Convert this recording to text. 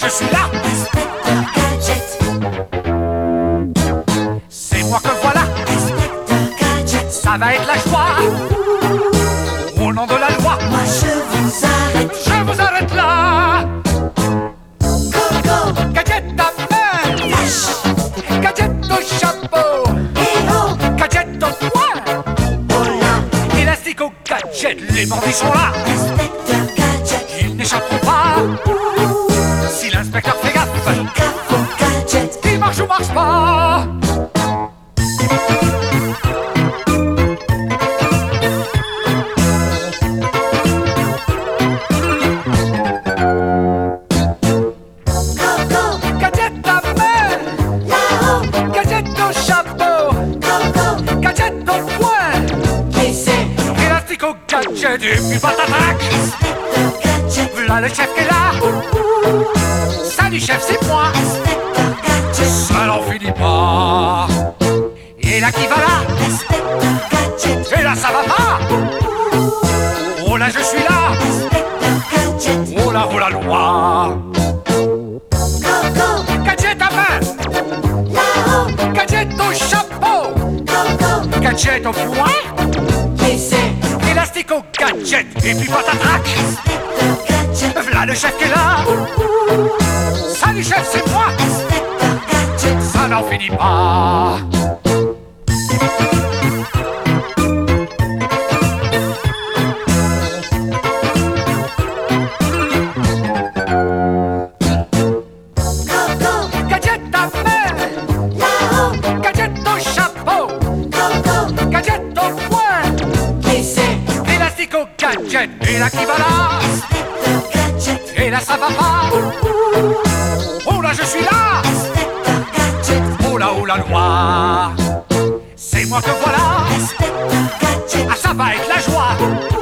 je suis là. Inspecteur Gadget. C'est moi que voilà. Inspecteur Gadget. Ça va être la joie. Au nom de la loi, Moi je vous arrête. je vous arrête là. Go go. Gadget à main, Flash. gadget au chapeau, Hello. gadget au poing, Oh là. élastique au gadget. Les bandits sont là, Inspecteur Gadget. ils n'échapperont pas. Si l'inspecteur fait gaffe, Gaffe au gadget. il marche ou marche pas. Go go. Gadget à main, Là-haut. gadget au chapeau, Go go. gadget au poing, Qui c'est? élastique au gadget. Et puis patatrac, Inspecteur Gadget. voilà le chef qui est là. Salut chef, c'est moi. Inspecteur Gadget. Ça n'en finit pas. Et là qui va là, Inspecteur Gadget. et là ça va pas. Oh là je suis là, Inspecteur Gadget. oh la loi. Go go. Gadget à main, Là-haut. gadget au chapeau, Go go. gadget au poing, Qui c'est? élastique au gadget. Et puis patatrac, Inspecteur Gadget. voilà le chef qui est là. Salut chef, c'est moi. Inspecteur Gadget. Ça n'en finit pas. Go go. Gadget à main, Là-haut. gadget au chapeau, Go go. gadget au poing, Qui c'est? élastique au gadget. Et là qui va là, Inspecteur Gadget. et là ça va pas. Oh là je suis là, Inspecteur Gadget. oh la loi. C'est moi que voilà, Inspecteur Gadget. ah ça va être la joie.